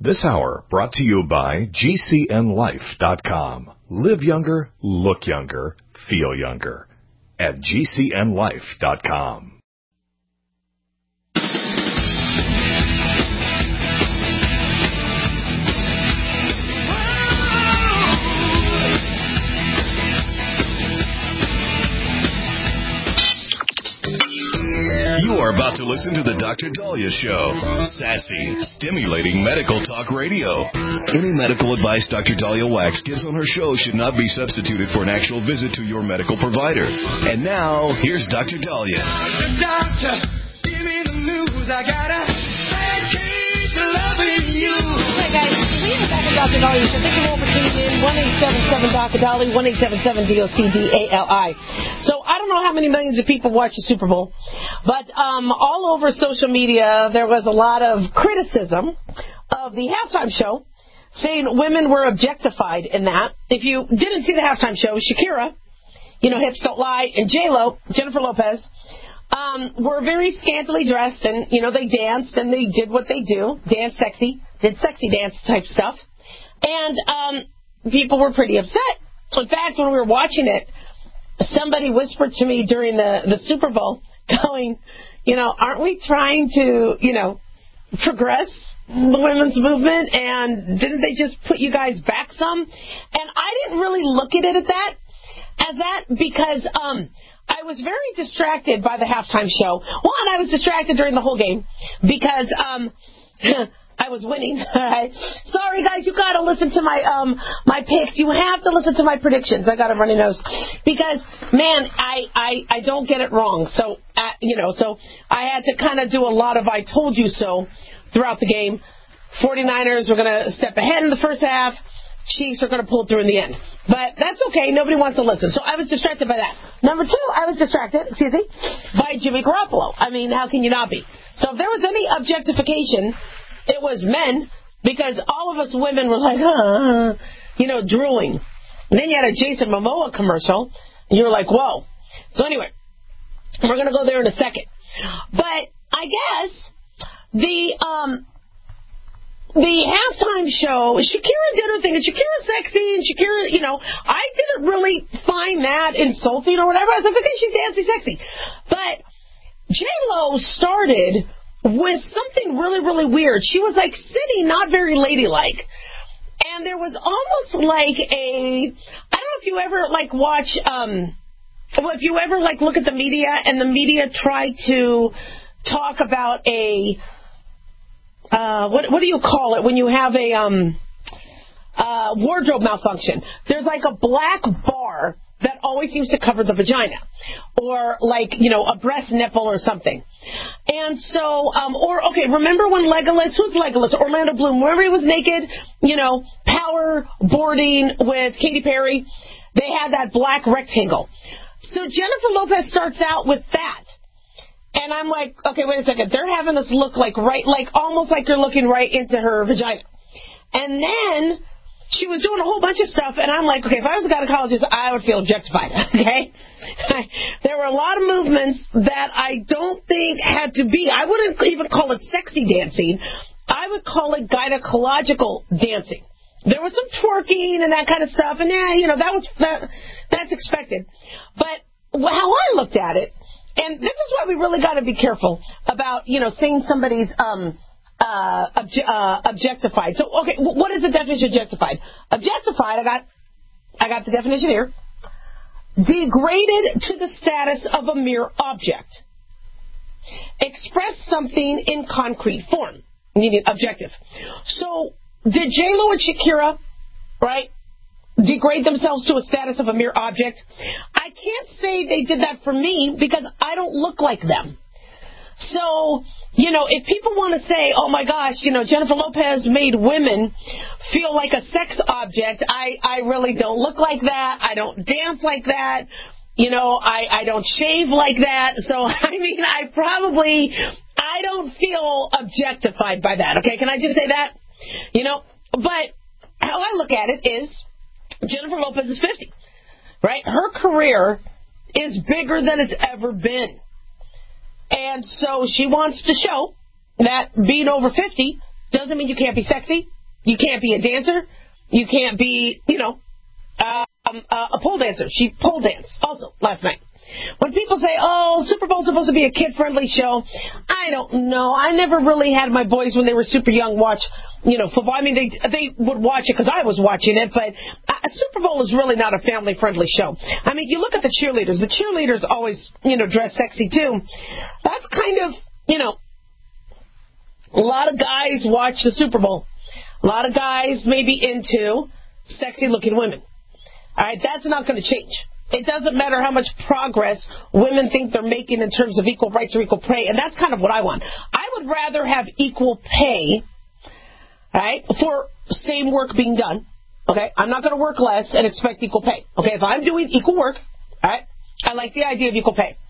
This hour brought to you by GCNLife.com. Live younger, look younger, feel younger at GCNLife.com. You are about to listen to the Dr. Daliah Show. Sassy, stimulating medical talk radio. Any medical advice Dr. Daliah Wax gives on her show should not be substituted for an actual visit to your medical provider. And now, here's Dr. Daliah. Doctor, give me the news. I got a bad case of loving you. Hey guys, we are back with Dr. Daliah. So thank you all for tuning in. 1-877-Dr. Daliah, 1-877-DOCDALI. So I don't know how many millions of people watch the Super Bowl, but all over social media there was a lot of criticism of the halftime show, saying women were objectified in that. If you didn't see the halftime show, Shakira, Hips Don't Lie, and J-Lo, Jennifer Lopez, were very scantily dressed, and, they danced, and they did what they do, dance sexy, did sexy dance type stuff, and people were pretty upset. In fact, when we were watching it, somebody whispered to me during the Super Bowl, going, aren't we trying to, progress the women's movement, and didn't they just put you guys back some? And I didn't really look at it as that because I was very distracted by the halftime show. One, I was distracted during the whole game because I was winning. All right. Sorry, guys, you got to listen to my picks. You have to listen to my predictions. I got a runny nose because, man, I don't get it wrong. So, so I had to kind of do a lot of I told you so throughout the game. 49ers were going to step ahead in the first half. Chiefs are going to pull it through in the end. But that's okay. Nobody wants to listen. So I was distracted by that. Number two, I was distracted, by Jimmy Garoppolo. I mean, how can you not be? So if there was any objectification, it was men, because all of us women were like, drooling. And then you had a Jason Momoa commercial, and you were like, whoa. So anyway, we're going to go there in a second. But I guess the halftime show, Shakira did her thing, and Shakira's sexy, and Shakira, I didn't really find that insulting or whatever. I was like, okay, she's dancing sexy. But J-Lo started with something really, really weird. She was like sitting not very ladylike. And there was almost like I don't know if you ever watch, if you ever look at the media and the media try to talk about what do you call it when you have a wardrobe malfunction? There's like a black bar that always seems to cover the vagina, or a breast nipple or something. And so, remember when who's Legolas? Orlando Bloom, wherever he was naked, power boarding with Katy Perry, they had that black rectangle. So Jennifer Lopez starts out with that. And I'm like, okay, wait a second. They're having us look almost like you're looking right into her vagina. And then she was doing a whole bunch of stuff, and I'm like, okay, if I was a gynecologist, I would feel objectified, okay? There were a lot of movements that I don't think had to be. I wouldn't even call it sexy dancing. I would call it gynecological dancing. There was some twerking and that kind of stuff, and that's expected. But how I looked at it, and this is why we really got to be careful about, saying somebody's objectified. So, okay, what is the definition of objectified? Objectified, I got the definition here. Degraded to the status of a mere object. Express something in concrete form. Meaning objective. So, did J-Lo and Shakira, right, degrade themselves to a status of a mere object? I can't say they did that for me because I don't look like them. So, if people want to say, oh my gosh, Jennifer Lopez made women feel like a sex object, I really don't look like that. I don't dance like that. I don't shave like that. So, I don't feel objectified by that. Okay, can I just say that? But how I look at it is Jennifer Lopez is 50, right? Her career is bigger than it's ever been. And so she wants to show that being over 50 doesn't mean you can't be sexy. You can't be a dancer. You can't be, a pole dancer. She pole danced also last night. When people say, oh, Super Bowl's supposed to be a kid-friendly show, I don't know. I never really had my boys when they were super young watch, football. I mean, they would watch it because I was watching it, but Super Bowl is really not a family-friendly show. I mean, you look at the cheerleaders. The cheerleaders always, dress sexy, too. That's kind of, a lot of guys watch the Super Bowl. A lot of guys may be into sexy-looking women. All right, that's not going to change. It doesn't matter how much progress women think they're making in terms of equal rights or equal pay, and that's kind of what I want. I would rather have equal pay, right, for same work being done. Okay, I'm not going to work less and expect equal pay. Okay, if I'm doing equal work, all right, I like the idea of equal pay.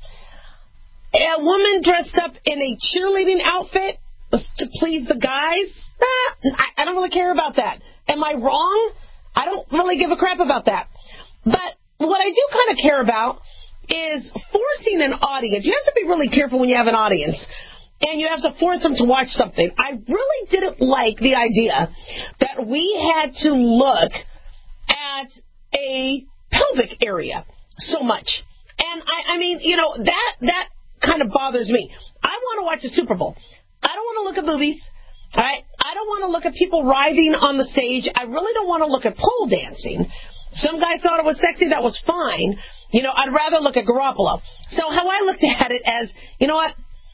A woman dressed up in a cheerleading outfit to please the guys, I don't really care about that. Am I wrong? I don't really give a crap about that. But what I do kind of care about is forcing an audience. You have to be really careful when you have an audience, and you have to force them to watch something. I really didn't like the idea that we had to look at a pelvic area so much. And I mean, that kind of bothers me. I want to watch the Super Bowl. I don't want to look at movies. All right? I don't want to look at people writhing on the stage. I really don't want to look at pole dancing. Some guys thought it was sexy. That was fine. I'd rather look at Garoppolo. So how I looked at it as, you know what?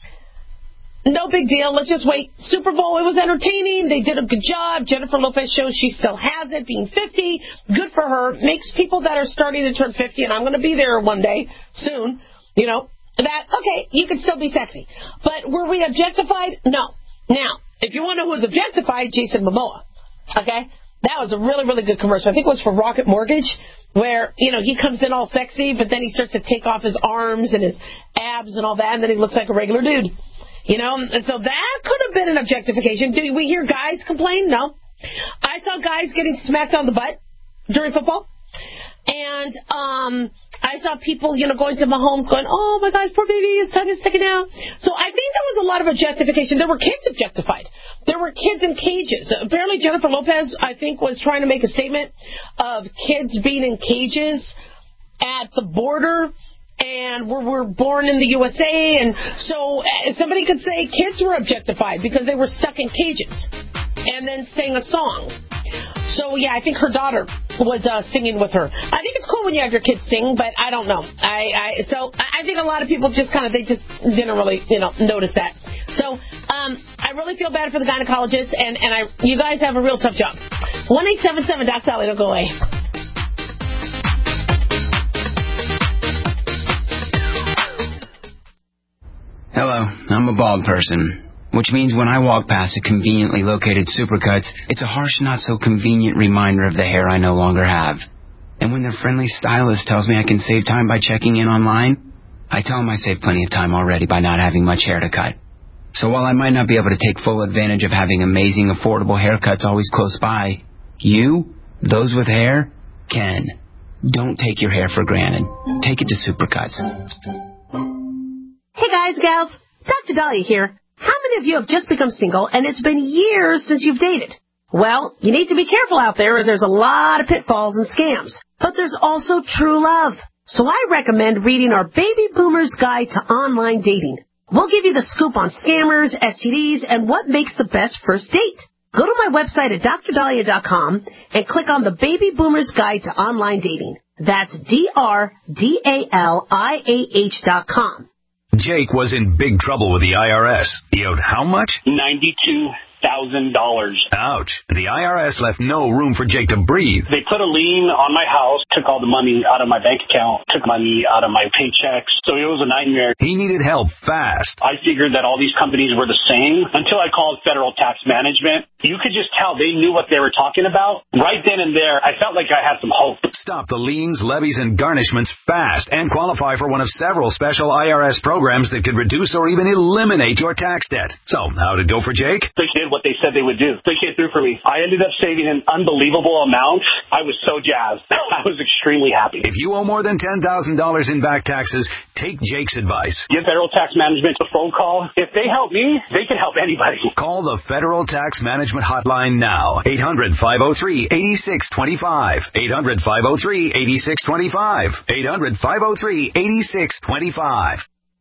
No big deal. Let's just wait. Super Bowl, it was entertaining. They did a good job. Jennifer Lopez shows she still has it, being 50. Good for her. Makes people that are starting to turn 50, and I'm going to be there one day soon, that, okay, you can still be sexy. But were we objectified? No. Now, if you want to know who was objectified, Jason Momoa. Okay? That was a really, really good commercial. I think it was for Rocket Mortgage, where, he comes in all sexy, but then he starts to take off his arms and his abs and all that, and then he looks like a regular dude. And so that could have been an objectification. Did we hear guys complain? No. I saw guys getting smacked on the butt during football. And I saw people, going to Mahomes going, oh, my gosh, poor baby, his tongue is sticking out. So I think there was a lot of objectification. There were kids objectified. There were kids in cages. Apparently Jennifer Lopez, I think, was trying to make a statement of kids being in cages at the border and were born in the USA. And so somebody could say kids were objectified because they were stuck in cages and then sang a song. So, yeah, I think her daughter was singing with her. I think it's cool when you have your kids sing, but I don't know. So I think a lot of people they just didn't really, notice that. So I really feel bad for the gynecologist, and you guys have a real tough job. 1-877 Doc Dolly, don't go away. Hello, I'm a bald person, which means when I walk past a conveniently located Supercuts, it's a harsh, not-so-convenient reminder of the hair I no longer have. And when their friendly stylist tells me I can save time by checking in online, I tell them I saved plenty of time already by not having much hair to cut. So while I might not be able to take full advantage of having amazing, affordable haircuts always close by, you, those with hair, can. Don't take your hair for granted. Take it to Supercuts. Hey guys, gals, Dr. Dahlia here. How many of you have just become single and it's been years since you've dated? Well, you need to be careful out there as there's a lot of pitfalls and scams. But there's also true love. So I recommend reading our Baby Boomer's Guide to Online Dating. We'll give you the scoop on scammers, STDs, and what makes the best first date. Go to my website at drdahlia.com and click on the Baby Boomer's Guide to Online Dating. That's DRDALIAH.com. Jake was in big trouble with the IRS. He owed how much? $92,000. Ouch. The IRS left no room for Jake to breathe. They put a lien on my house, took all the money out of my bank account, took money out of my paychecks. So it was a nightmare. He needed help fast. I figured that all these companies were the same until I called Federal Tax Management. you could just tell they knew what they were talking about. Right then and there, I felt like I had some hope. Stop the liens, levies, and garnishments fast and qualify for one of several special IRS programs that could reduce or even eliminate your tax debt. So, how'd it go for Jake? They did what they said they would do. They came through for me. I ended up saving an unbelievable amount. I was so jazzed. I was extremely happy. If you owe more than $10,000 in back taxes, take Jake's advice. Give Federal Tax Management a phone call. If they help me, they can help anybody. Call the Federal Tax Management Hotline now. 800-503-8625. 800-503-8625. 800-503-8625.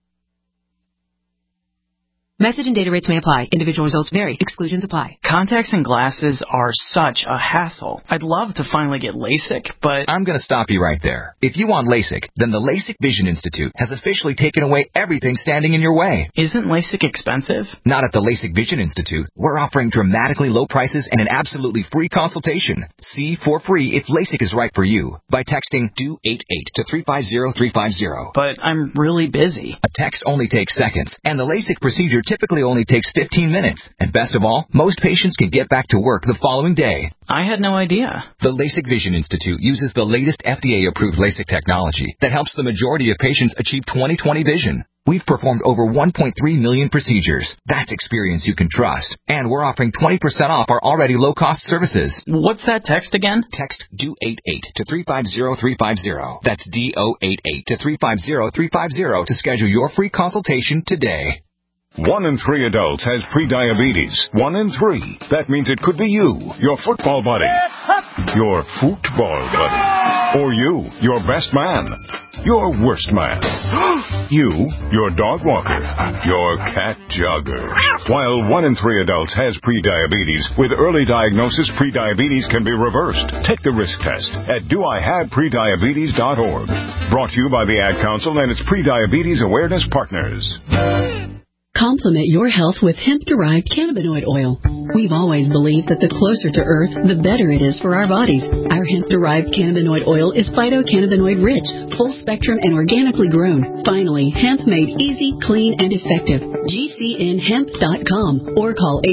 Message and data rates may apply. Individual results vary. Exclusions apply. Contacts and glasses are such a hassle. I'd love to finally get LASIK, but... I'm going to stop you right there. If you want LASIK, then the LASIK Vision Institute has officially taken away everything standing in your way. Isn't LASIK expensive? Not at the LASIK Vision Institute. We're offering dramatically low prices and an absolutely free consultation. See for free if LASIK is right for you by texting DO88 to 350350. But I'm really busy. A text only takes seconds, and the LASIK procedure typically only takes 15 minutes. And best of all, most patients can get back to work the following day. I had no idea. The LASIK Vision Institute uses the latest FDA-approved LASIK technology that helps the majority of patients achieve 20/20 vision. We've performed over 1.3 million procedures. That's experience you can trust. And we're offering 20% off our already low-cost services. What's that text again? Text DO88 to 350350. That's DO88 to 350350 to schedule your free consultation today. 1 in 3 adults has prediabetes. 1 in 3. That means it could be you, your football buddy, your football buddy, or you, your best man, your worst man, you, your dog walker, your cat jogger. While 1 in 3 adults has prediabetes, with early diagnosis, prediabetes can be reversed. Take the risk test at doihaveprediabetes.org. Brought to you by the Ad Council and its Prediabetes Awareness Partners. Complement your health with hemp-derived cannabinoid oil. We've always believed that the closer to Earth, the better it is for our bodies. Our hemp-derived cannabinoid oil is phytocannabinoid-rich, full-spectrum, and organically grown. Finally, hemp made easy, clean, and effective. GCNhemp.com or call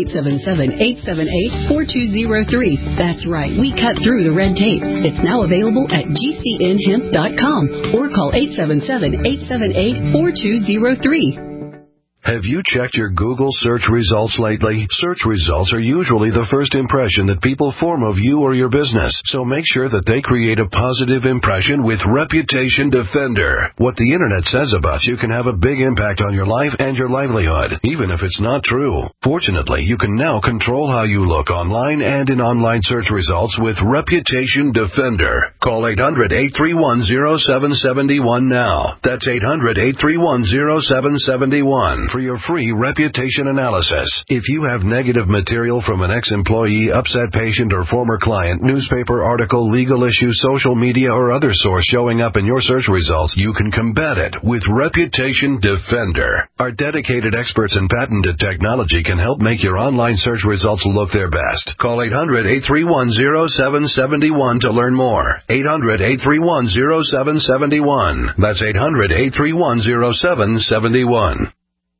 877-878-4203. That's right, we cut through the red tape. It's now available at GCNhemp.com or call 877-878-4203. Have you checked your Google search results lately? Search results are usually the first impression that people form of you or your business, so make sure that they create a positive impression with Reputation Defender. What the Internet says about you can have a big impact on your life and your livelihood, even if it's not true. Fortunately, you can now control how you look online and in online search results with Reputation Defender. Call 800-831-0771 now. That's 800-831-0771. For your free reputation analysis. If you have negative material from an ex-employee, upset patient, or former client, newspaper article, legal issue, social media, or other source showing up in your search results, you can combat it with Reputation Defender. Our dedicated experts in patented technology can help make your online search results look their best. Call 800-831-0771 to learn more. 800-831-0771. That's 800-831-0771.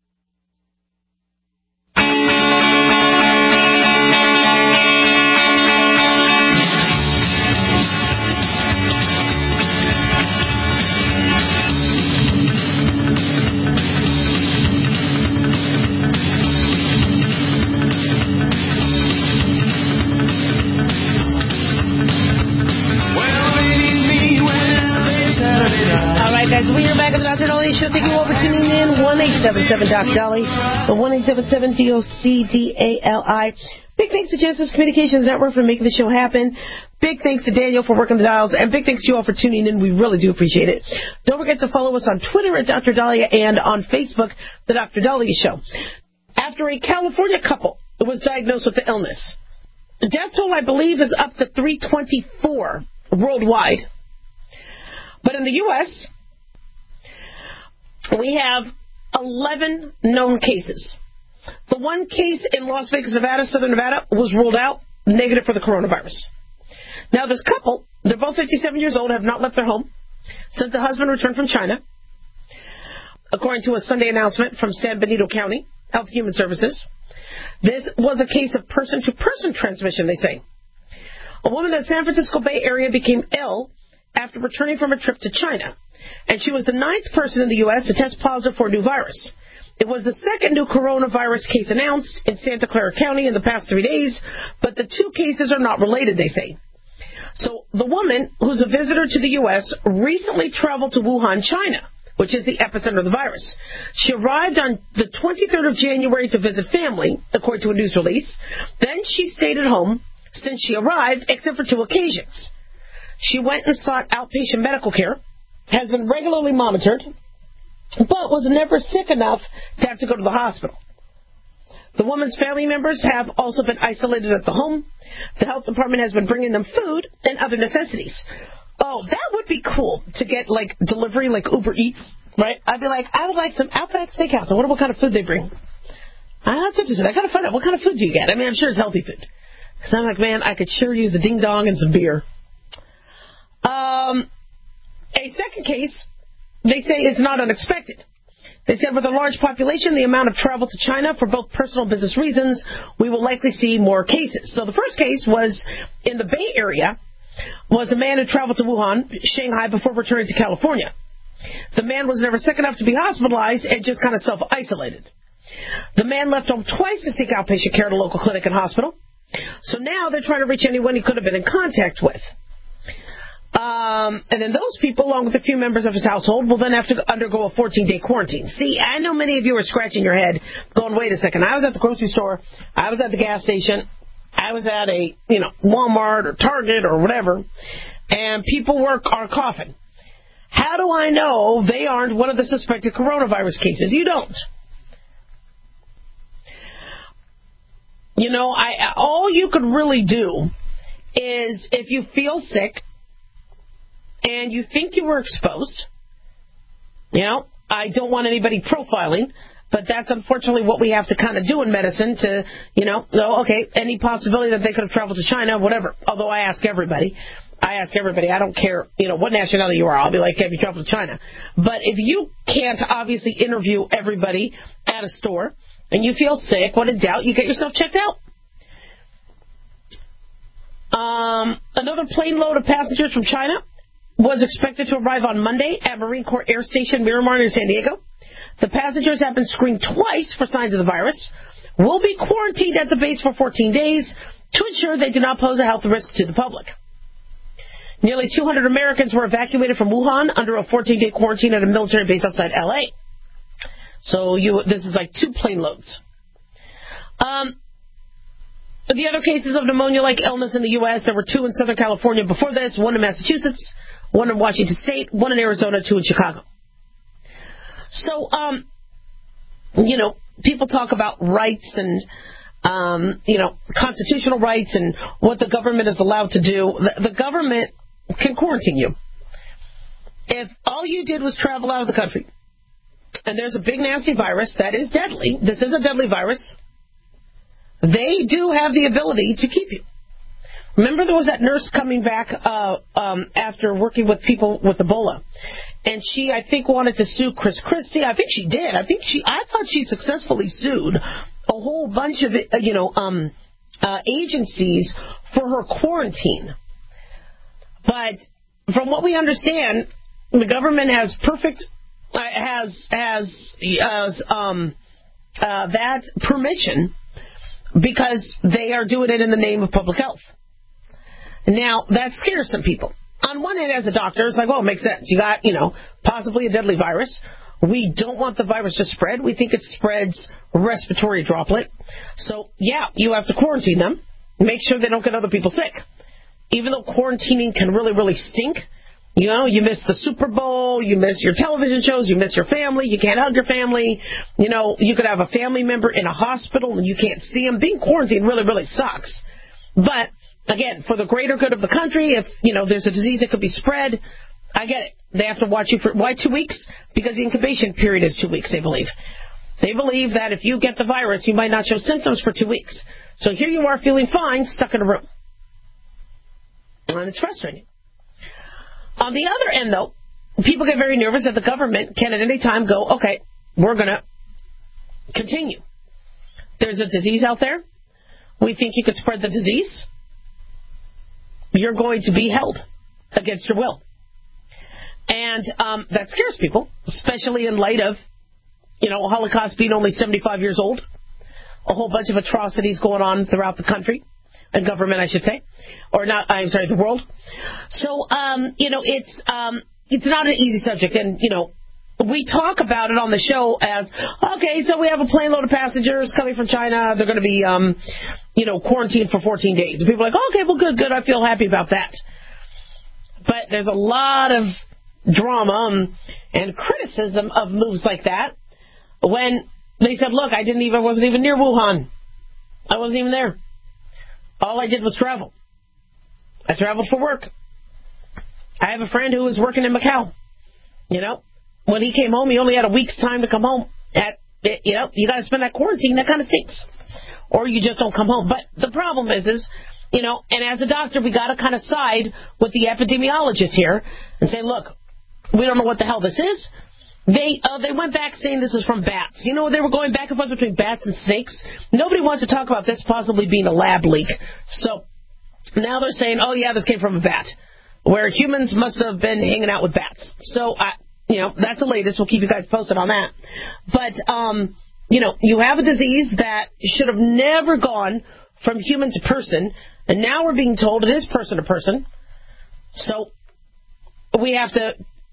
Thank you all for tuning in. 1-877-Dr. Dolly, the 1-877-DOCDALI. Big thanks to Genesis Communications Network for making the show happen. Big thanks to Daniel for working the dials. And big thanks to you all for tuning in. We really do appreciate it. Don't forget to follow us on Twitter at Dr. Dahlia and on Facebook, The Dr. Dahlia Show. After a California couple was diagnosed with the illness, the death toll, I believe, is up to 324 worldwide. But in the U.S., we have 11 known cases. The one case in Las Vegas, Nevada, Southern Nevada, was ruled out negative for the coronavirus. Now, this couple, they're both 57 years old, have not left their home since the husband returned from China, according to a Sunday announcement from San Benito County Health and Human Services. This was a case of person-to-person transmission, they say. A woman in the San Francisco Bay Area became ill after returning from a trip to China, and she was the 9th person in the U.S. to test positive for a new virus. It was the second new coronavirus case announced in Santa Clara County in the past 3 days, but the two cases are not related, they say. So the woman, who's a visitor to the U.S., recently traveled to Wuhan, China, which is the epicenter of the virus. She arrived on the 23rd of January to visit family, according to a news release. Then she stayed at home since she arrived, except for 2 occasions. She went and sought outpatient medical care, has been regularly monitored, but was never sick enough to have to go to the hospital. The woman's family members have also been isolated at the home. The health department has been bringing them food and other necessities. Oh, that would be cool to get, like, delivery, like Uber Eats, right? I'd be like, I would like some Outback Steakhouse. I wonder what kind of food they bring. That's interesting. I got to find out, what kind of food do you get? I mean, I'm sure it's healthy food. Because I'm like, man, I could sure use a ding-dong and some beer. A second case, they say, is not unexpected. They said with a large population, the amount of travel to China for both personal and business reasons, we will likely see more cases. So the first case was in the Bay Area, was a man who traveled to Wuhan, Shanghai, before returning to California. The man was never sick enough to be hospitalized and just kind of self-isolated. The man left home twice to seek outpatient care at a local clinic and hospital. So now they're trying to reach anyone he could have been in contact with. And then those people, along with a few members of his household, will then have to undergo a 14-day quarantine. See, I know many of you are scratching your head, going, wait a second, I was at the grocery store, I was at the gas station, I was at a, Walmart or Target or whatever, and people are coughing. How do I know they aren't one of the suspected coronavirus cases? You don't. All you could really do is, if you feel sick and you think you were exposed, I don't want anybody profiling, but that's unfortunately what we have to kind of do in medicine to, any possibility that they could have traveled to China, whatever. Although I ask everybody. I don't care, what nationality you are. I'll be like, have you traveled to China? But if you can't obviously interview everybody at a store and you feel sick, when in doubt, you get yourself checked out. Another plane load of passengers from China was expected to arrive on Monday at Marine Corps Air Station Miramar in San Diego. The passengers have been screened twice for signs of the virus, will be quarantined at the base for 14 days to ensure they do not pose a health risk to the public. Nearly 200 Americans were evacuated from Wuhan under a 14-day quarantine at a military base outside L.A. So this is like 2 plane loads. The other cases of pneumonia-like illness in the U.S., there were 2 in Southern California before this, 1 in Massachusetts, 1 in Washington State, 1 in Arizona, 2 in Chicago. So, people talk about rights and, constitutional rights and what the government is allowed to do. The government can quarantine you. If all you did was travel out of the country, and there's a big nasty virus that is deadly, this is a deadly virus, they do have the ability to keep you. Remember there was that nurse coming back after working with people with Ebola. And she, I think, wanted to sue Chris Christie. I think she did. I thought she successfully sued a whole bunch of, agencies for her quarantine. But from what we understand, the government has that permission because they are doing it in the name of public health. Now, that scares some people. On one hand, as a doctor, it's like, well, it makes sense. You got, possibly a deadly virus. We don't want the virus to spread. We think it spreads respiratory droplet. So, yeah, you have to quarantine them. Make sure they don't get other people sick. Even though quarantining can really, really stink. You miss the Super Bowl, you miss your television shows, you miss your family, you can't hug your family. You could have a family member in a hospital and you can't see them. Being quarantined really, really sucks. But, again, for the greater good of the country, if, there's a disease that could be spread, I get it. They have to watch you for, why 2 weeks? Because the incubation period is 2 weeks, they believe. They believe that if you get the virus, you might not show symptoms for 2 weeks. So here you are feeling fine, stuck in a room. And it's frustrating. On the other end, though, people get very nervous that the government can at any time go, okay, we're going to continue. there's a disease out there, we think you could spread the disease, you're going to be held against your will. And that scares people, especially in light of, Holocaust being only 75 years old, a whole bunch of atrocities going on throughout the country, and government, I should say, the world. So, it's not an easy subject, and, we talk about it on the show as, okay, so we have a plane load of passengers coming from China. They're going to be, quarantined for 14 days. And people are like, okay, well, good. I feel happy about that. But there's a lot of drama and criticism of moves like that when they said, look, I wasn't even near Wuhan. I wasn't even there. All I did was travel. I traveled for work. I have a friend who was working in Macau. When he came home, he only had a week's time to come home. You got to spend that quarantine. That kind of stinks. Or you just don't come home. But the problem is, and as a doctor, we got to kind of side with the epidemiologists here and say, look, we don't know what the hell this is. They went back saying this is from bats. They were going back and forth between bats and snakes. Nobody wants to talk about this possibly being a lab leak. So now they're saying, oh, yeah, this came from a bat, where humans must have been hanging out with bats. So, that's the latest. We'll keep you guys posted on that. But, you have a disease that should have never gone from human to person, and now we're being told it is person to person. So we have to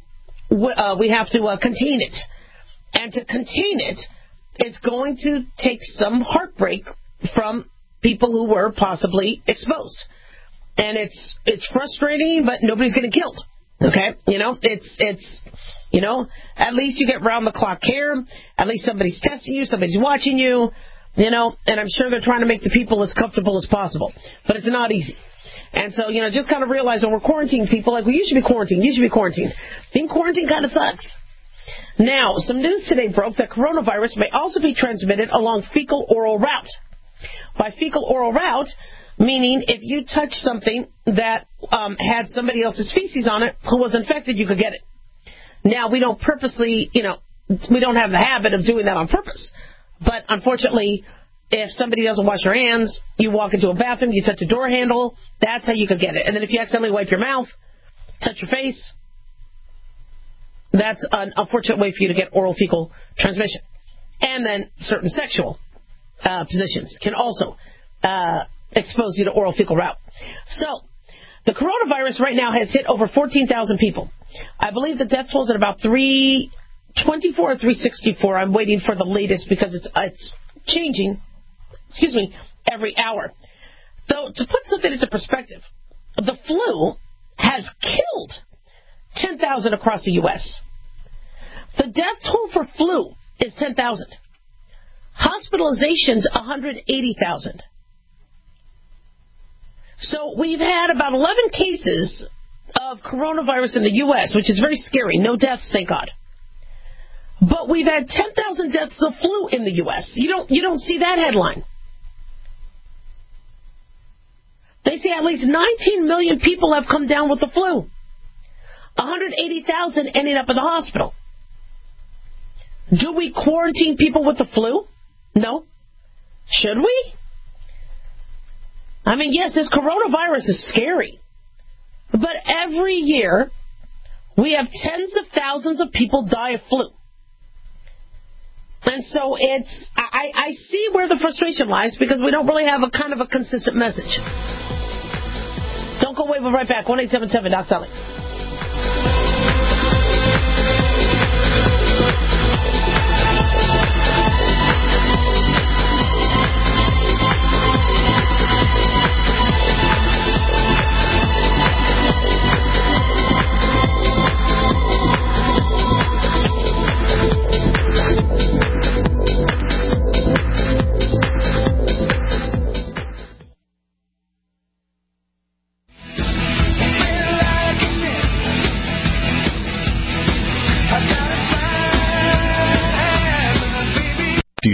contain it. And to contain it, it's going to take some heartbreak from people who were possibly exposed. And it's frustrating, but nobody's getting killed. Okay? It's at least you get round-the-clock care. At least somebody's testing you, somebody's watching you, and I'm sure they're trying to make the people as comfortable as possible. But it's not easy. And so, just kind of realize when we're quarantining people, like, well, you should be quarantined. Being quarantined kind of sucks. Now, some news today broke that coronavirus may also be transmitted along fecal-oral route. By fecal-oral route, meaning if you touch something that had somebody else's feces on it who was infected, you could get it. Now, we don't purposely, we don't have the habit of doing that on purpose. But unfortunately, if somebody doesn't wash their hands, you walk into a bathroom, you touch a door handle, that's how you could get it. And then if you accidentally wipe your mouth, touch your face, that's an unfortunate way for you to get oral fecal transmission. And then certain sexual positions can also expose you to oral fecal route. So, the coronavirus right now has hit over 14,000 people. I believe the death toll is at about 324 or 364. I'm waiting for the latest because it's changing, every hour. Though, to put something into perspective, the flu has killed 10,000 across the U.S. The death toll for flu is 10,000. Hospitalizations, 180,000. So we've had about 11 cases of coronavirus in the U.S., which is very scary. No deaths, thank God. But we've had 10,000 deaths of flu in the U.S. You don't see that headline. They say at least 19 million people have come down with the flu. 180,000 ending up in the hospital. Do we quarantine people with the flu? No. Should we? I mean, yes, this coronavirus is scary. But every year, we have tens of thousands of people die of flu. And so I see where the frustration lies because we don't really have a kind of a consistent message. Don't go away, we'll be right back. 1-877 Doc Dolly.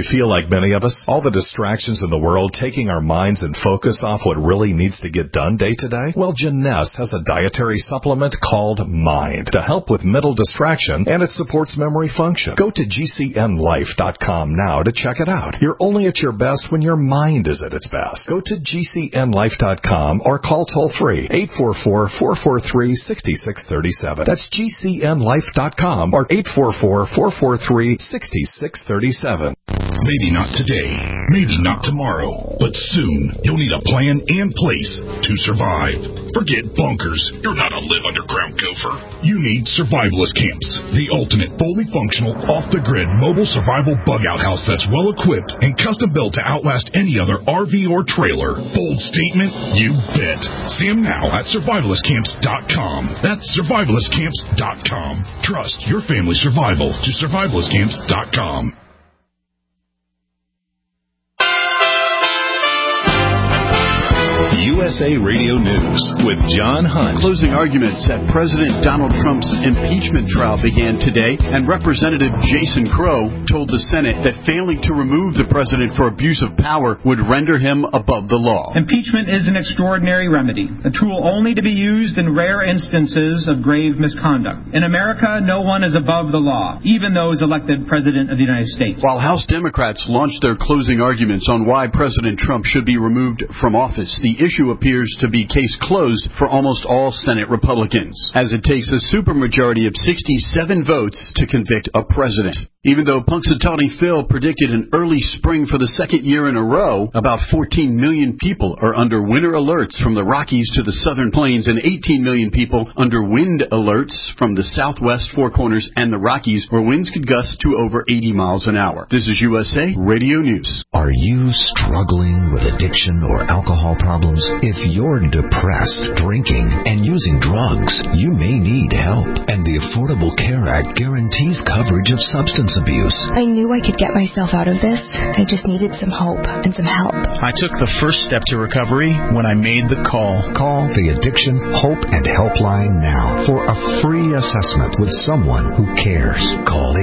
you feel like many of us? All the distractions in the world taking our minds and focus off what really needs to get done day to day? Well, Jeunesse has a dietary supplement called Mind to help with mental distraction, and it supports memory function. Go to GCNlife.com now to check it out. You're only at your best when your mind is at its best. Go to GCNlife.com or call toll-free 844-443-6637. That's GCNlife.com or 844-443-6637. Maybe not today, maybe not tomorrow, but soon you'll need a plan and place to survive. Forget bunkers. You're not a live underground gopher. You need survivalist camps, the ultimate fully functional, off-the-grid mobile survival bug-out house that's well-equipped and custom-built to outlast any other RV or trailer. Bold statement? You bet. See them now at survivalistcamps.com. That's survivalistcamps.com. Trust your family's survival to survivalistcamps.com. USA Radio News with John Hunt. Closing arguments at President Donald Trump's impeachment trial began today, and Representative Jason Crow told the Senate that failing to remove the president for abuse of power would render him above the law. Impeachment is an extraordinary remedy, a tool only to be used in rare instances of grave misconduct. In America, no one is above the law, even those elected President of the United States. While House Democrats launched their closing arguments on why President Trump should be removed from office, the issue appears to be case closed for almost all Senate Republicans, as it takes a supermajority of 67 votes to convict a president. Even though Punxsutawney Phil predicted an early spring for the second year in a row, about 14 million people are under winter alerts from the Rockies to the Southern Plains and 18 million people under wind alerts from the Southwest Four Corners and the Rockies, where winds could gust to over 80 miles an hour. This is USA Radio News. Are you struggling with addiction or alcohol problems? If you're depressed, drinking, and using drugs, you may need help. And the Affordable Care Act guarantees coverage of substance abuse. I knew I could get myself out of this. I just needed some hope and some help. I took the first step to recovery when I made the call. Call the Addiction Hope and Helpline now for a free assessment with someone who cares. Call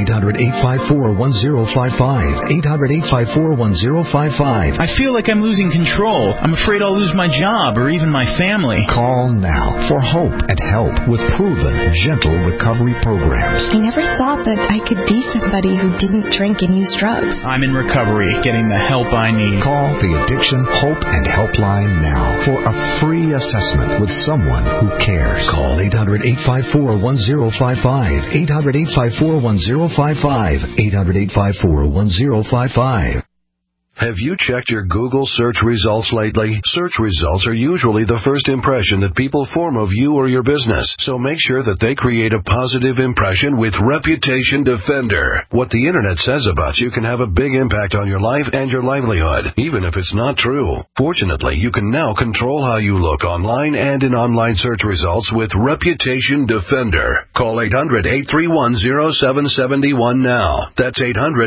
800-854-1055. 800-854-1055. I feel like I'm losing control. I'm afraid I'll lose my job or even my family. Call now for hope and help with proven, gentle recovery programs. I never thought that I could be somebody who didn't drink and use drugs. I'm in recovery, getting the help I need. Call the Addiction Hope and Helpline now for a free assessment with someone who cares. Call 800-854-1055. 800-854-1055. 800-854-1055. Have you checked your Google search results lately? Search results are usually the first impression that people form of you or your business, so make sure that they create a positive impression with Reputation Defender. What the internet says about you can have a big impact on your life and your livelihood, even if it's not true. Fortunately, you can now control how you look online and in online search results with Reputation Defender. Call 800-831-0771 now. That's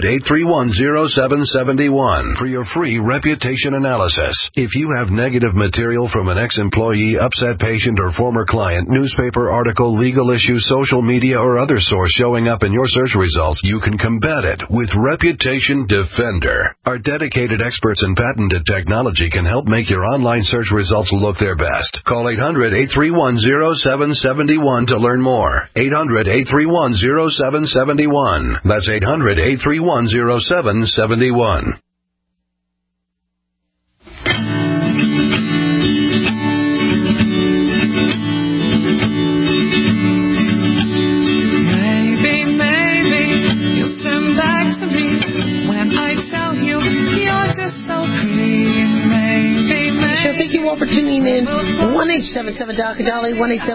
800-831-0771. For your free reputation analysis. If you have negative material from an ex-employee, upset patient, or former client, newspaper article, legal issue, social media, or other source showing up in your search results, you can combat it with Reputation Defender. Our dedicated experts in patented technology can help make your online search results look their best. Call 800-831-0771 to learn more. 800-831-0771. That's 800-831-0771. Thank you all for tuning in. 1-877-DOC-A-DOLLY,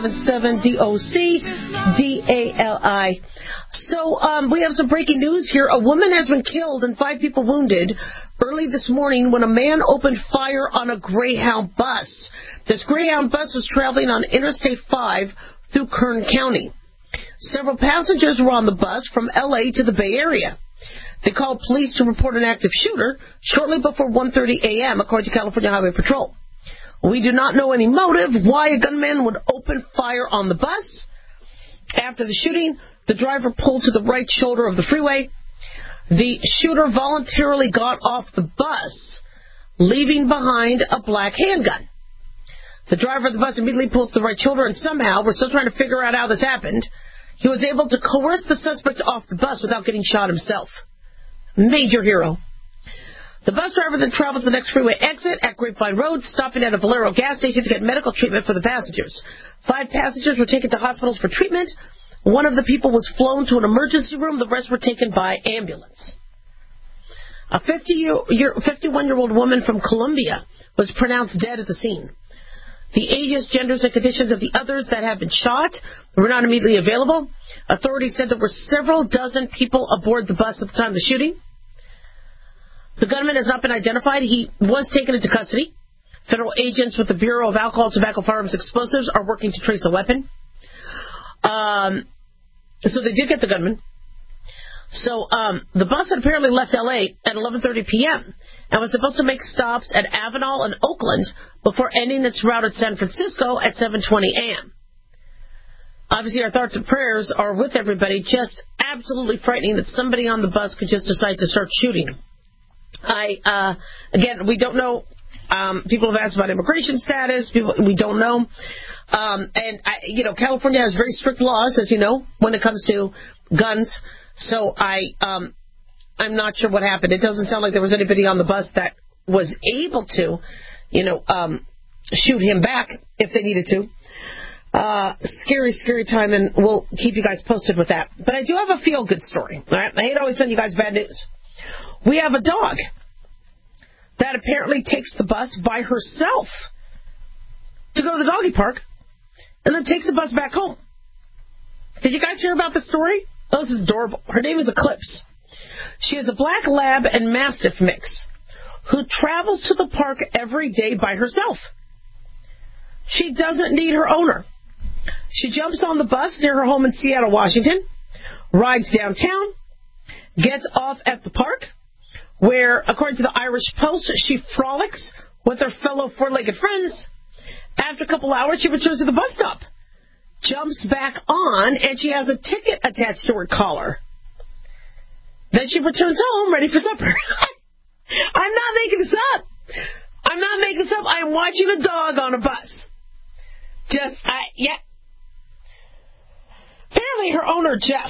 1-877-DOC-DALI. So, we have some breaking news here. A woman has been killed and 5 people wounded early this morning when a man opened fire on a Greyhound bus. This Greyhound bus was traveling on Interstate 5 through Kern County. Several passengers were on the bus from L.A. to the Bay Area. They called police to report an active shooter shortly before 1:30 a.m., according to California Highway Patrol. We do not know any motive why a gunman would open fire on the bus. After the shooting, the driver pulled to the right shoulder of the freeway. The shooter voluntarily got off the bus, leaving behind a black handgun. The driver of the bus immediately pulled to the right shoulder, and somehow, we're still trying to figure out how this happened, he was able to coerce the suspect off the bus without getting shot himself. Major hero. The bus driver then traveled to the next freeway exit at Grapevine Road, stopping at a Valero gas station to get medical treatment for the passengers. 5 passengers were taken to hospitals for treatment. One of the people was flown to an emergency room. The rest were taken by ambulance. A 51-year-old woman from Colombia was pronounced dead at the scene. The ages, genders, and conditions of the others that have been shot were not immediately available. Authorities said there were several dozen people aboard the bus at the time of the shooting. The gunman has not been identified. He was taken into custody. Federal agents with the Bureau of Alcohol, Tobacco, Firearms, Explosives are working to trace a weapon. So they did get the gunman. So the bus had apparently left L.A. at 11:30 p.m. and was supposed to make stops at Avenal and Oakland before ending its route at San Francisco at 7:20 a.m. Obviously, our thoughts and prayers are with everybody. Just absolutely frightening that somebody on the bus could just decide to start shooting. Again, we don't know. People have asked about immigration status. We don't know. California has very strict laws, as you know, when it comes to guns. So I'm not sure what happened. It doesn't sound like there was anybody on the bus that was able to, shoot him back if they needed to. Scary, scary time, and we'll keep you guys posted with that. But I do have a feel-good story. All right? I hate always sending you guys bad news. We have a dog that apparently takes the bus by herself to go to the doggy park and then takes the bus back home. Did you guys hear about this story? Oh, this is adorable. Her name is Eclipse. She is a black lab and mastiff mix who travels to the park every day by herself. She doesn't need her owner. She jumps on the bus near her home in Seattle, Washington, rides downtown, gets off at the park, where, according to the Irish Post, she frolics with her fellow four-legged friends. After a couple hours, she returns to the bus stop, jumps back on, and she has a ticket attached to her collar. Then she returns home ready for supper. I'm not making this up. I'm not making this up. I'm watching a dog on a bus. Yeah. Apparently her owner, Jeff,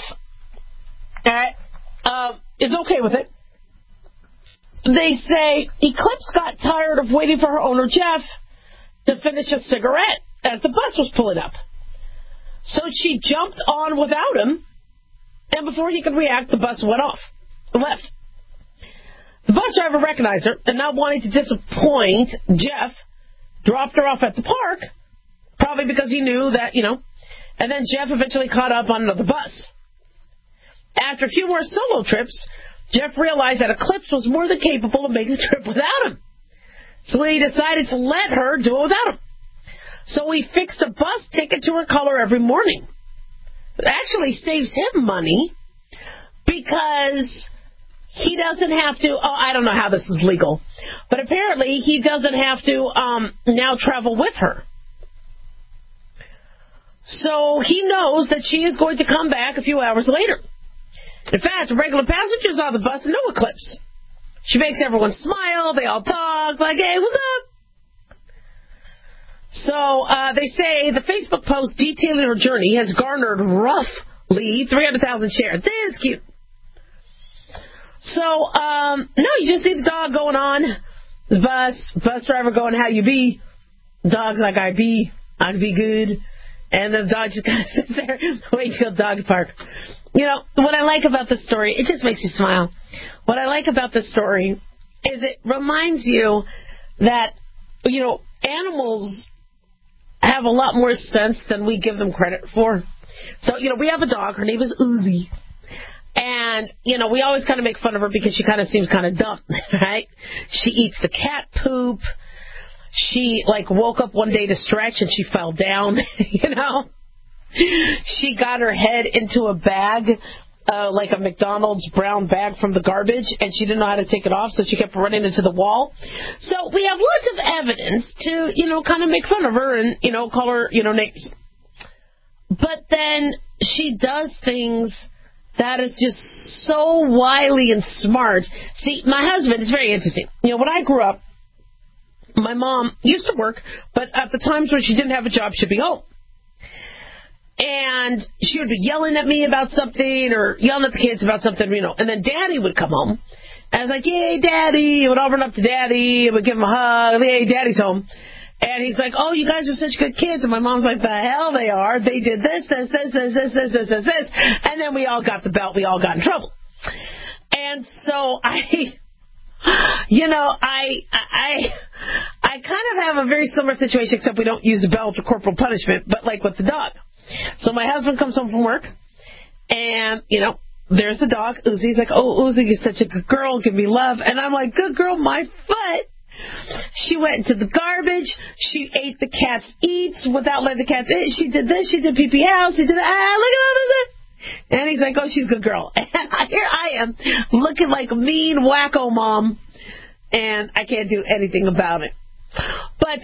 is okay with it. They say Eclipse got tired of waiting for her owner, Jeff, to finish a cigarette as the bus was pulling up. So she jumped on without him, and before he could react, the bus left. The bus driver recognized her, and not wanting to disappoint Jeff, dropped her off at the park, probably because he knew that, and then Jeff eventually caught up on another bus. After a few more solo trips, Jeff realized that Eclipse was more than capable of making the trip without him. So he decided to let her do it without him. So he fixed a bus ticket to her collar every morning. It actually saves him money because he doesn't have to, I don't know how this is legal, but apparently he doesn't have to now travel with her. So he knows that she is going to come back a few hours later. In fact, regular passengers on the bus know Eclipse. She makes everyone smile. They all talk like, hey, what's up? So they say the Facebook post detailing her journey has garnered roughly 300,000 shares. That's cute. So, no, you just see the dog going on the bus driver going, how you be? Dog's like, I'd be good. And the dog just kind of sits there waiting till the dog park. What I like about this story, it just makes you smile. What I like about this story is it reminds you that, animals have a lot more sense than we give them credit for. So, we have a dog. Her name is Uzi. And, we always kind of make fun of her because she kind of seems kind of dumb, right? She eats the cat poop. She, woke up one day to stretch and she fell down, She got her head into a bag, like a McDonald's brown bag from the garbage, and she didn't know how to take it off, so she kept running into the wall. So we have lots of evidence to, kind of make fun of her and, call her, names. But then she does things That is just so wily and smart. See, my husband, it's very interesting. You know, when I grew up, my mom used to work, but at the times when she didn't have a job, she'd be home. And she would be yelling at me about something or yelling at the kids about something, you know. And then Daddy would come home. And I was like, yay, Daddy. I would all run up to Daddy. I would give him a hug. Yay, Daddy's home. And he's like, oh, you guys are such good kids. And my mom's like, the hell they are. They did this. And then we all got the belt. We all got in trouble. And so I kind of have a very similar situation, except we don't use the belt or corporal punishment, but like with the dog. So my husband comes home from work, and, you know, there's the dog, Uzi. He's like, oh, Uzi, you're such a good girl. Give me love. And I'm like, good girl, my foot. She went into the garbage. She ate the cat's eats without letting the cats eat. She did this. She did pee-pee out. She did that. Look at all this. And he's like, oh, she's a good girl. And here I am looking like a mean wacko mom, and I can't do anything about it. But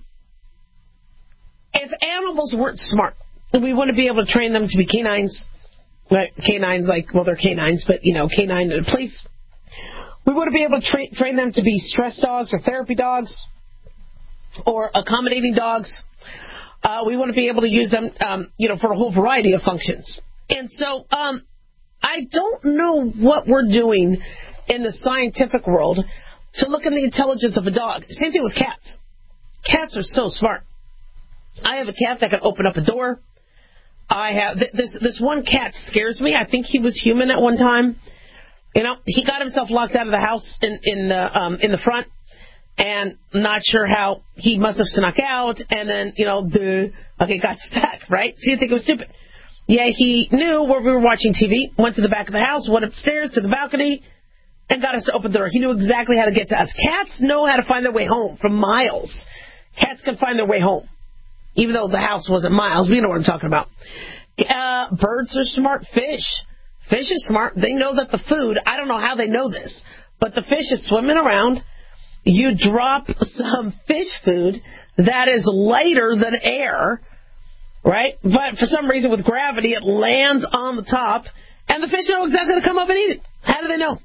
if animals weren't smart, we want to be able to train them to be canines. Right? Canines, like, well, they're canines, but, you know, canine in a police. We want to be able to train them to be stress dogs or therapy dogs or accommodating dogs. We want to be able to use them, for a whole variety of functions. And so I don't know what we're doing in the scientific world to look at the intelligence of a dog. Same thing with cats. Cats are so smart. I have a cat that can open up a door. I have this one cat scares me. I think he was human at one time. You know, he got himself locked out of the house in the front, and I'm not sure how he must have snuck out, and then got stuck. Right? So you think it was stupid. Yeah, he knew where we were watching TV. Went to the back of the house, went upstairs to the balcony, and got us to open the door. He knew exactly how to get to us. Cats know how to find their way home from miles. Cats can find their way home. Even though the house wasn't miles, we know what I'm talking about. Birds are smart. Fish is smart. They know that the food, I don't know how they know this, but the fish is swimming around. You drop some fish food that is lighter than air, right? But for some reason with gravity, it lands on the top, and the fish know exactly how to come up and eat it. How do they know?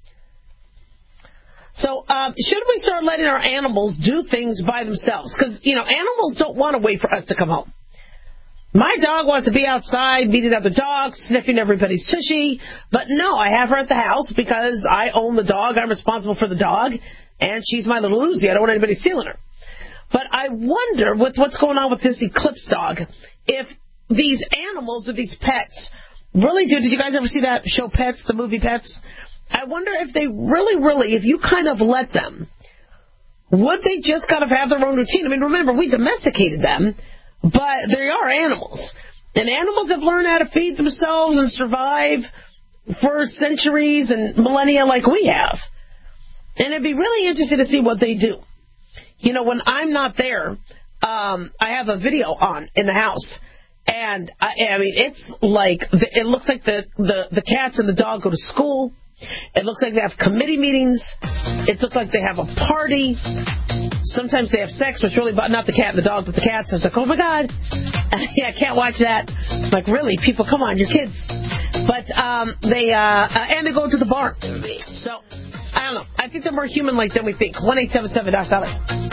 So should we start letting our animals do things by themselves? Because, animals don't want to wait for us to come home. My dog wants to be outside, meeting other dogs, sniffing everybody's tushy. But no, I have her at the house because I own the dog. I'm responsible for the dog. And she's my little Uzi. I don't want anybody stealing her. But I wonder, with what's going on with this Eclipse dog, if these animals or these pets really do. Did you guys ever see that show Pets, the movie Pets? I wonder if they really, if you kind of let them, would they just kind of have their own routine? I mean, remember, we domesticated them, but they are animals. And animals have learned how to feed themselves and survive for centuries and millennia like we have. And it'd be really interesting to see what they do. When I'm not there, I have a video on in the house. And, I mean, it's like, it looks like the cats and the dog go to school. It looks like they have committee meetings. It looks like they have a party. Sometimes they have sex, which really, not the cat and the dog, but the cats. It's like, oh my God. Yeah, I can't watch that. Like, really, people, come on, you're kids. But they go to the bar. So, I don't know. I think they're more human-like than we think. 1-877-DOC-DOLLY.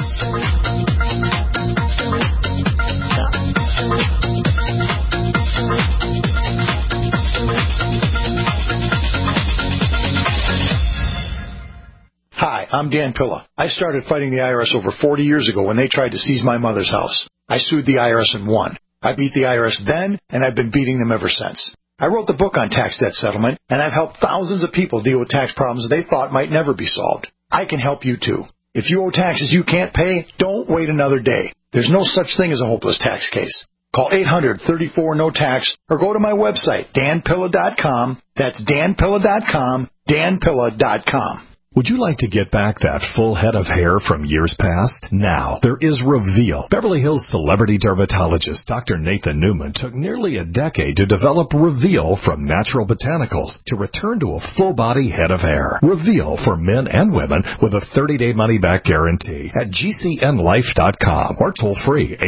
Hi, I'm Dan Pilla. I started fighting the IRS over 40 years ago when they tried to seize my mother's house. I sued the IRS and won. I beat the IRS then, and I've been beating them ever since. I wrote the book on tax debt settlement, and I've helped thousands of people deal with tax problems they thought might never be solved. I can help you too. If you owe taxes you can't pay, don't wait another day. There's no such thing as a hopeless tax case. Call 800-34-NO-TAX or go to my website, danpilla.com. That's danpilla.com, danpilla.com. Would you like to get back that full head of hair from years past? Now, there is Reveal. Beverly Hills celebrity dermatologist Dr. Nathan Newman took nearly a decade to develop Reveal from natural botanicals to return to a full-body head of hair. Reveal for men and women with a 30-day money-back guarantee at GCNlife.com or toll free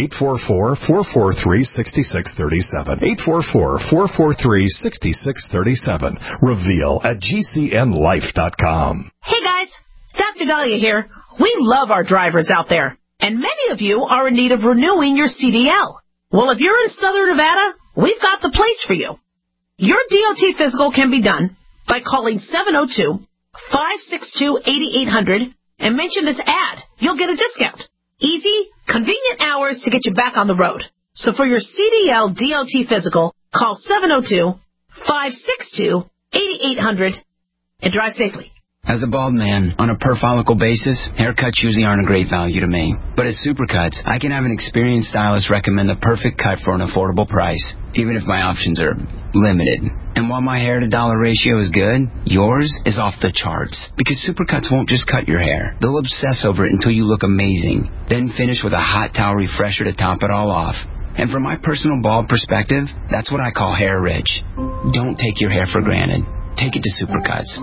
844-443-6637. 844-443-6637. Reveal at GCNlife.com. Hey guys, Dr. Dahlia here. We love our drivers out there, and many of you are in need of renewing your CDL. Well, if you're in Southern Nevada, we've got the place for you. Your DOT physical can be done by calling 702-562-8800 and mention this ad. You'll get a discount. Easy, convenient hours to get you back on the road. So for your CDL DOT physical, call 702-562-8800 and drive safely. As a bald man, on a per-follicle basis, haircuts usually aren't a great value to me. But at Supercuts, I can have an experienced stylist recommend the perfect cut for an affordable price, even if my options are limited. And while my hair-to-dollar ratio is good, yours is off the charts. Because Supercuts won't just cut your hair. They'll obsess over it until you look amazing, then finish with a hot towel refresher to top it all off. And from my personal bald perspective, that's what I call hair rich. Don't take your hair for granted. Take it to Supercuts.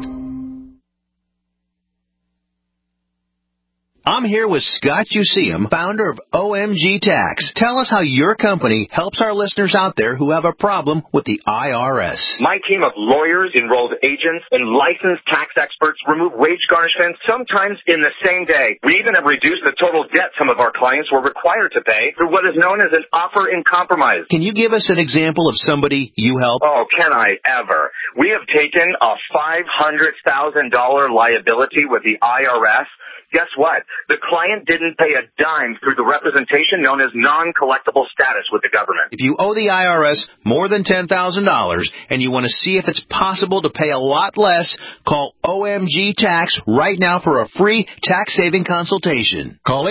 I'm here with Scott Useum, founder of OMG Tax. Tell us how your company helps our listeners out there who have a problem with the IRS. My team of lawyers, enrolled agents, and licensed tax experts remove wage garnishments sometimes in the same day. We even have reduced the total debt some of our clients were required to pay through what is known as an offer in compromise. Can you give us an example of somebody you help? Oh, can I ever? We have taken a $500,000 liability with the IRS. Guess what? The client didn't pay a dime through the representation known as non-collectible status with the government. If you owe the IRS more than $10,000 and you want to see if it's possible to pay a lot less, call OMG Tax right now for a free tax-saving consultation. Call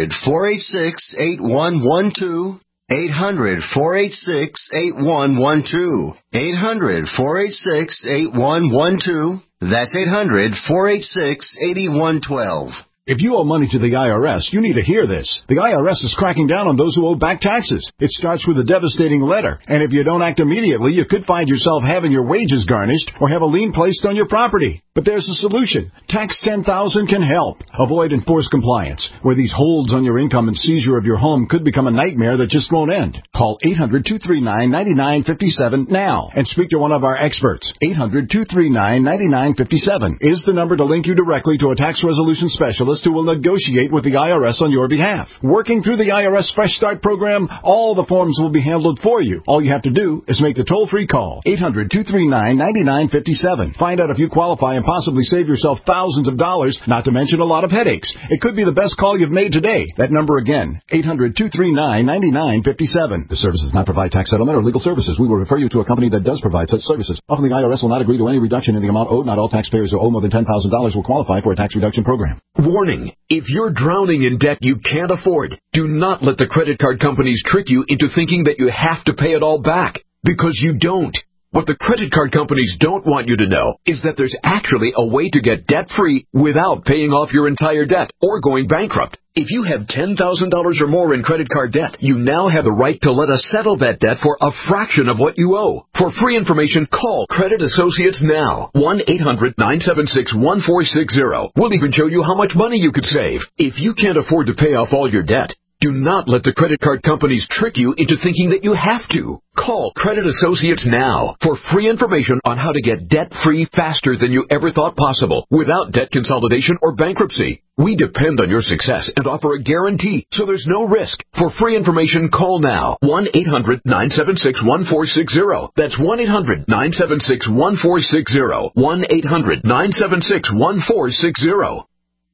800-486-8112. 800-486-8112. 800-486-8112. That's 800-486-8112. If you owe money to the IRS, you need to hear this. The IRS is cracking down on those who owe back taxes. It starts with a devastating letter, and if you don't act immediately, you could find yourself having your wages garnished or have a lien placed on your property. But there's a solution. Tax 10,000 can help. Avoid enforced compliance, where these holds on your income and seizure of your home could become a nightmare that just won't end. Call 800-239-9957 now and speak to one of our experts. 800-239-9957 is the number to link you directly to a tax resolution specialist who will negotiate with the IRS on your behalf. Working through the IRS Fresh Start program, all the forms will be handled for you. All you have to do is make the toll-free call. 800-239-9957. Find out if you qualify and possibly save yourself thousands of dollars, not to mention a lot of headaches. It could be the best call you've made today. That number again, 800-239-9957. The service does not provide tax settlement or legal services. We will refer you to a company that does provide such services. Often the IRS will not agree to any reduction in the amount owed. Not all taxpayers who owe more than $10,000 will qualify for a tax reduction program. Warning, if you're drowning in debt you can't afford, do not let the credit card companies trick you into thinking that you have to pay it all back, because you don't. What the credit card companies don't want you to know is that there's actually a way to get debt-free without paying off your entire debt or going bankrupt. If you have $10,000 or more in credit card debt, you now have the right to let us settle that debt for a fraction of what you owe. For free information, call Credit Associates now. 1-800-976-1460. We'll even show you how much money you could save. If you can't afford to pay off all your debt, do not let the credit card companies trick you into thinking that you have to. Call Credit Associates now for free information on how to get debt-free faster than you ever thought possible without debt consolidation or bankruptcy. We depend on your success and offer a guarantee, so there's no risk. For free information, call now. 1-800-976-1460. That's 1-800-976-1460. 1-800-976-1460.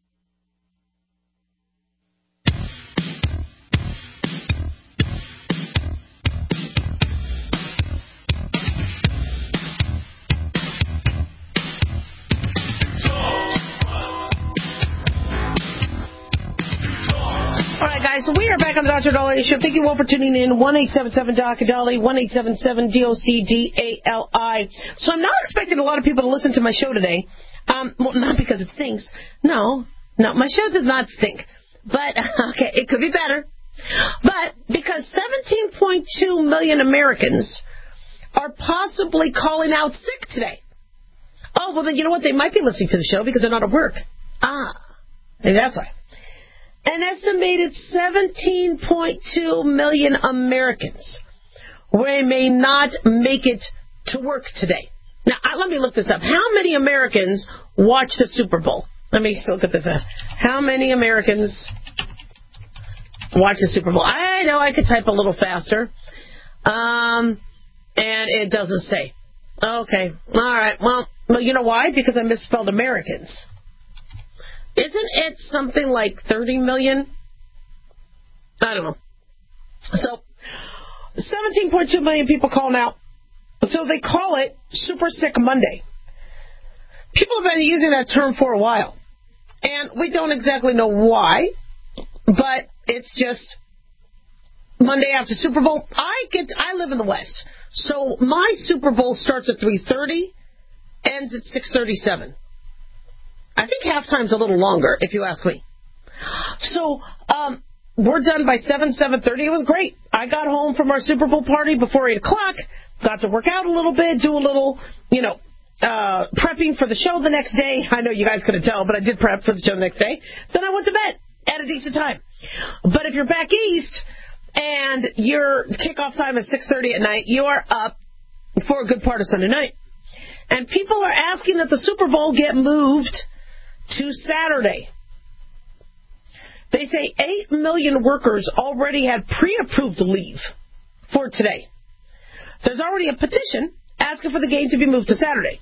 So we are back on the Dr. Dolly Show. Thank you all for tuning in. 1-877-DOC-DOLLY, 1-877-DOC-DALI. So I'm not expecting a lot of people to listen to my show today. Well, not because it stinks. No, my show does not stink. But, okay, it could be better. But because 17.2 million Americans are possibly calling out sick today. Oh, well, then you know what? They might be listening to the show because they're not at work. Maybe that's why. An estimated 17.2 million Americans may not make it to work today. Now, let me look this up. How many Americans watch the Super Bowl? Let me look at this up. How many Americans watch the Super Bowl? I know I could type a little faster. And it doesn't say. Okay. All right. Well, you know why? Because I misspelled Americans. Isn't it something like 30 million? I don't know. So, 17.2 million people calling out. So they call it Super Sick Monday. People have been using that term for a while. And we don't exactly know why, but it's just Monday after Super Bowl. I live in the West, so my Super Bowl starts at 3:30, ends at 6:37. I think halftime's a little longer, if you ask me. So we're done by 7:30. It was great. I got home from our Super Bowl party before 8 o'clock, got to work out a little bit, do a little, prepping for the show the next day. I know you guys couldn't tell, but I did prep for the show the next day. Then I went to bed at a decent time. But if you're back east and your kickoff time is 6:30 at night, you are up for a good part of Sunday night. And people are asking that the Super Bowl get moved to Saturday. They say 8 million workers already had pre-approved leave for today. There's already a petition asking for the game to be moved to Saturday.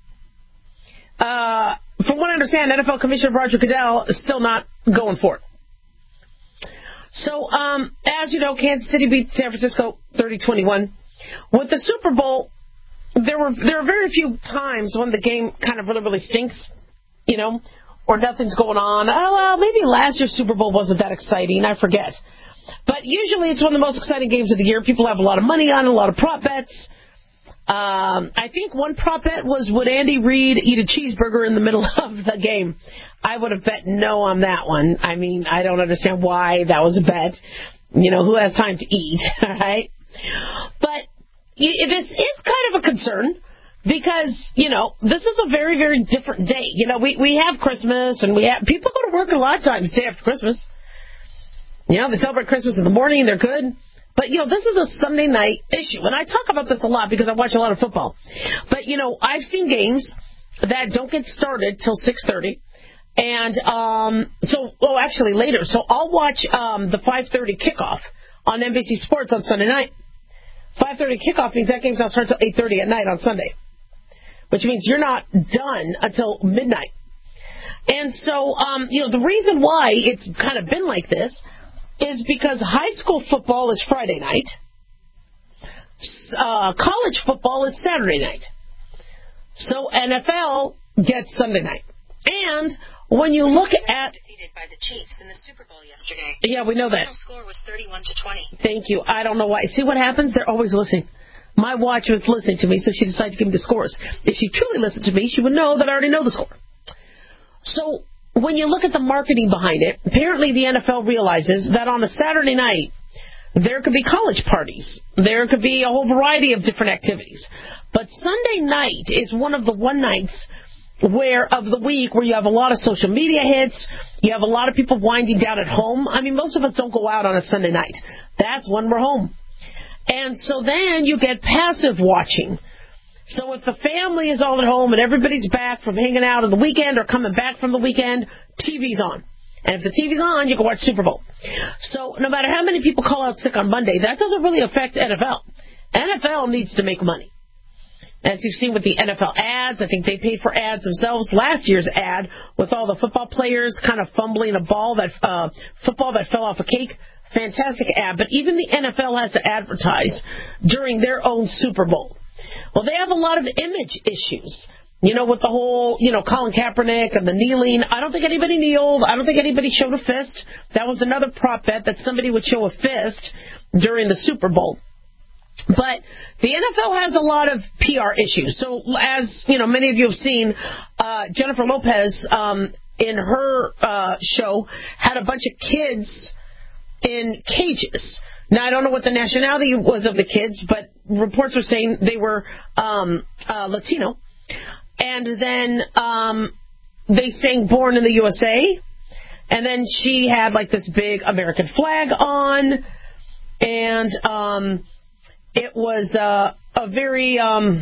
From what I understand, NFL Commissioner Roger Goodell is still not going for it. So, as you know, Kansas City beat San Francisco 30-21. With the Super Bowl, there are very few times when the game kind of really, really stinks, or nothing's going on. Oh, well, maybe last year's Super Bowl wasn't that exciting. I forget. But usually it's one of the most exciting games of the year. People have a lot of money on it, a lot of prop bets. I think one prop bet was, would Andy Reid eat a cheeseburger in the middle of the game? I would have bet no on that one. I mean, I don't understand why that was a bet. Who has time to eat, all right? But this is kind of a concern because, this is a very, very different day. We have Christmas and people go to work a lot of times day after Christmas. They celebrate Christmas in the morning, they're good. But, this is a Sunday night issue. And I talk about this a lot because I watch a lot of football. But, I've seen games that don't get started till 6:30. And actually later. So I'll watch the 5:30 kickoff on NBC Sports on Sunday night. 5:30 kickoff means that game's not starting until 8:30 at night on Sunday, which means you're not done until midnight. And so, the reason why it's kind of been like this is because high school football is Friday night, college football is Saturday night, so NFL gets Sunday night. And when you look at defeated by the Chiefs in the Super Bowl yesterday. Yeah, we know that. The final score was 31-20. Thank you. I don't know why. See what happens? They're always listening. My watch was listening to me, so she decided to give me the scores. If she truly listened to me, she would know that I already know the score. So when you look at the marketing behind it, apparently the NFL realizes that on a Saturday night, there could be college parties. There could be a whole variety of different activities. But Sunday night is one of the nights of the week where you have a lot of social media hits, you have a lot of people winding down at home. I mean, most of us don't go out on a Sunday night. That's when we're home. And so then you get passive watching. So if the family is all at home and everybody's back from hanging out on the weekend or coming back from the weekend, TV's on. And if the TV's on, you can watch Super Bowl. So no matter how many people call out sick on Monday, that doesn't really affect NFL. NFL needs to make money. As you've seen with the NFL ads, I think they paid for ads themselves. Last year's ad with all the football players kind of fumbling a ball, football that fell off a cake. Fantastic ad. But even the NFL has to advertise during their own Super Bowl. Well, they have a lot of image issues. With the whole, Colin Kaepernick and the kneeling. I don't think anybody kneeled. I don't think anybody showed a fist. That was another prop bet that somebody would show a fist during the Super Bowl. But the NFL has a lot of PR issues. So as, many of you have seen, Jennifer Lopez, in her show, had a bunch of kids in cages. Now, I don't know what the nationality was of the kids, but reports are saying they were Latino. And then they sang Born in the USA. And then she had, this big American flag on. And it was a very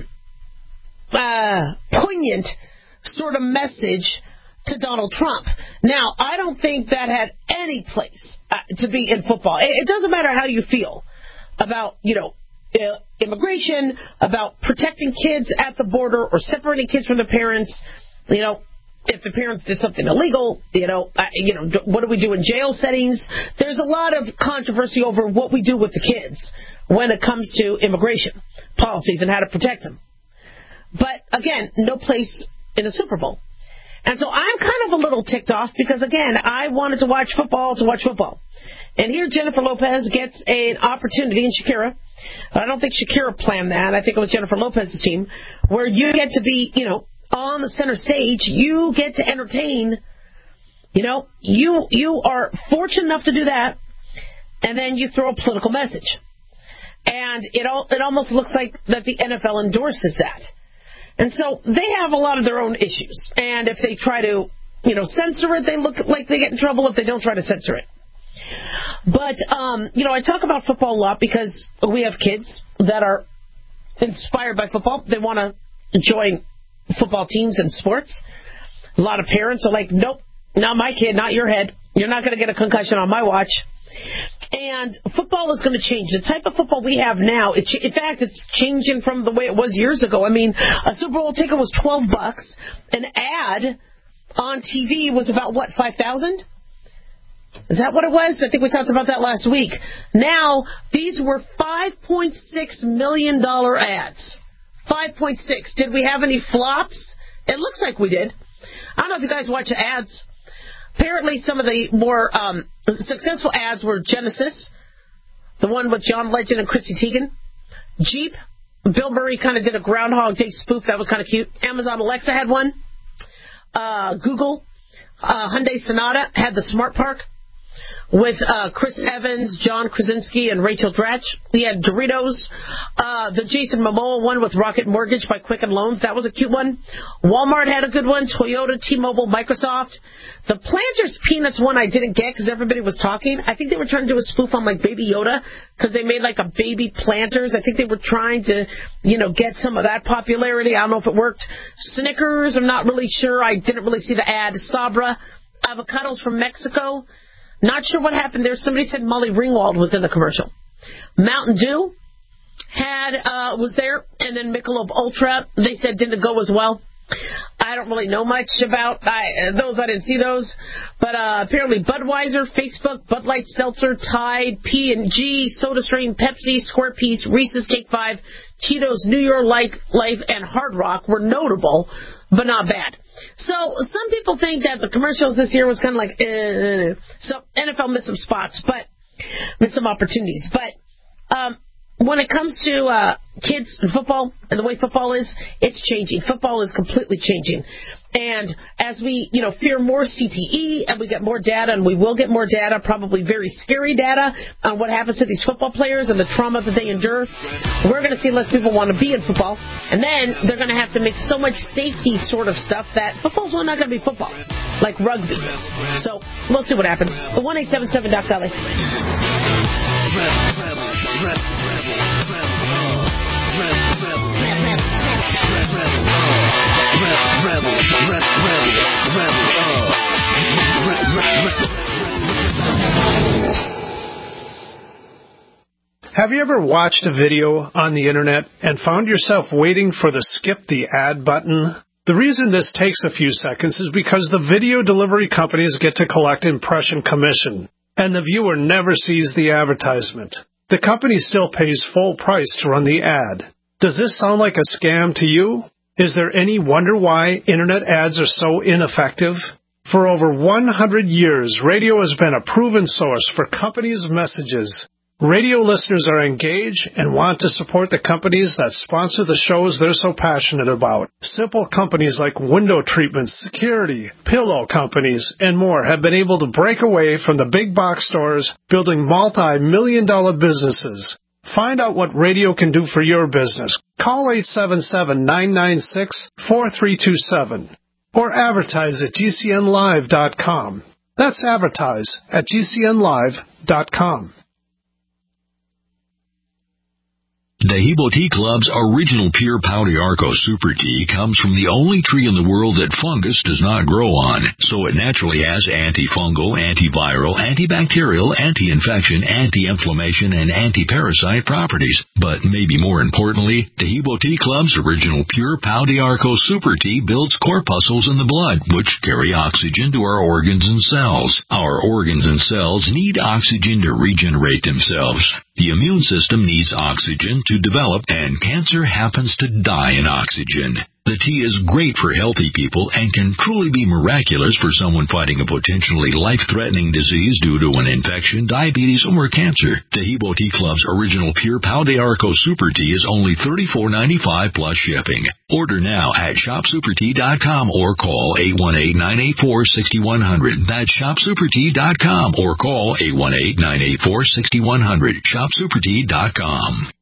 poignant sort of message to Donald Trump. Now, I don't think that had any place to be in football. It doesn't matter how you feel about, immigration, about protecting kids at the border or separating kids from their parents. If the parents did something illegal, what do we do in jail settings? There's a lot of controversy over what we do with the kids when it comes to immigration policies and how to protect them. But again, no place in the Super Bowl. And so I'm kind of a little ticked off because, again, I wanted to watch football. And here Jennifer Lopez gets an opportunity, and Shakira, I don't think Shakira planned that. I think it was Jennifer Lopez's team, where you get to be, on the center stage. You get to entertain. You are fortunate enough to do that, and then you throw a political message. And it almost looks like that the NFL endorses that. And so they have a lot of their own issues. And if they try to, censor it, they look like they get in trouble if they don't try to censor it. But, I talk about football a lot because we have kids that are inspired by football. They want to join football teams and sports. A lot of parents are like, nope, not my kid, not your head. You're not going to get a concussion on my watch. And football is going to change. The type of football we have now, in fact, it's changing from the way it was years ago. I mean, a Super Bowl ticket was $12. An ad on TV was about, $5,000? Is that what it was? I think we talked about that last week. Now, these were $5.6 million ads. 5.6. Did we have any flops? It looks like we did. I don't know if you guys watch ads. Apparently, some of the more successful ads were Genesis, the one with John Legend and Chrissy Teigen. Jeep, Bill Murray kind of did a Groundhog Day spoof. That was kind of cute. Amazon Alexa had one. Google, Hyundai Sonata had the Smart Park with Chris Evans, John Krasinski, and Rachel Dratch. We had Doritos. The Jason Momoa one with Rocket Mortgage by Quicken Loans. That was a cute one. Walmart had a good one. Toyota, T-Mobile, Microsoft. The Planters Peanuts one I didn't get because everybody was talking. I think they were trying to do a spoof on Baby Yoda because they made a baby Planters. I think they were trying to, get some of that popularity. I don't know if it worked. Snickers, I'm not really sure. I didn't really see the ad. Sabra, avocados from Mexico. Not sure what happened there. Somebody said Molly Ringwald was in the commercial. Mountain Dew was there, and then Michelob Ultra, they said didn't go as well. I don't really know much about those. I didn't see those. But apparently Budweiser, Facebook, Bud Light Seltzer, Tide, P&G, SodaStream, Pepsi, Square Peas, Reese's Take 5, Cheetos, New York Life, and Hard Rock were notable, but not bad. So some people think that the commercials this year was kind of So NFL missed some spots, but missed some opportunities. But when it comes to kids and football and the way football is, it's changing. Football is completely changing. And as we, fear more CTE and we get more data, and we will get more data, probably very scary data on what happens to these football players and the trauma that they endure, we're going to see less people want to be in football. And then they're going to have to make so much safety sort of stuff that football's not going to be football, like rugby is. So we'll see what happens. 1-877-DOC-DOLLY. Have you ever watched a video on the internet and found yourself waiting for the skip the ad button? The reason this takes a few seconds is because the video delivery companies get to collect impression commission, and the viewer never sees the advertisement. The company still pays full price to run the ad. Does this sound like a scam to you? Is there any wonder why internet ads are so ineffective? For over 100 years, radio has been a proven source for companies' messages. Radio listeners are engaged and want to support the companies that sponsor the shows they're so passionate about. Simple companies like window treatments, security, pillow companies, and more have been able to break away from the big box stores, building multi-million-dollar businesses. Find out what radio can do for your business. Call 877-996-4327 or advertise at GCNlive.com. That's advertise at GCNlive.com. The Hebo Tea Club's original pure Pau d'Arco Super Tea comes from the only tree in the world that fungus does not grow on, so it naturally has antifungal, antiviral, antibacterial, anti-infection, anti-inflammation, and anti-parasite properties. But maybe more importantly, the Hebo Tea Club's original pure Pau d'Arco Super Tea builds corpuscles in the blood, which carry oxygen to our organs and cells. Our organs and cells need oxygen to regenerate themselves. The immune system needs oxygen to develop, and cancer happens to die in oxygen. The tea is great for healthy people and can truly be miraculous for someone fighting a potentially life-threatening disease due to an infection, diabetes, or cancer. The Hebo Tea Club's original pure Pau d'Arco Super Tea is only $34.95 plus shipping. Order now at shopsupertea.com or call 818-984-6100. That's shopsupertea.com or call 818-984-6100. Shopsupertea.com.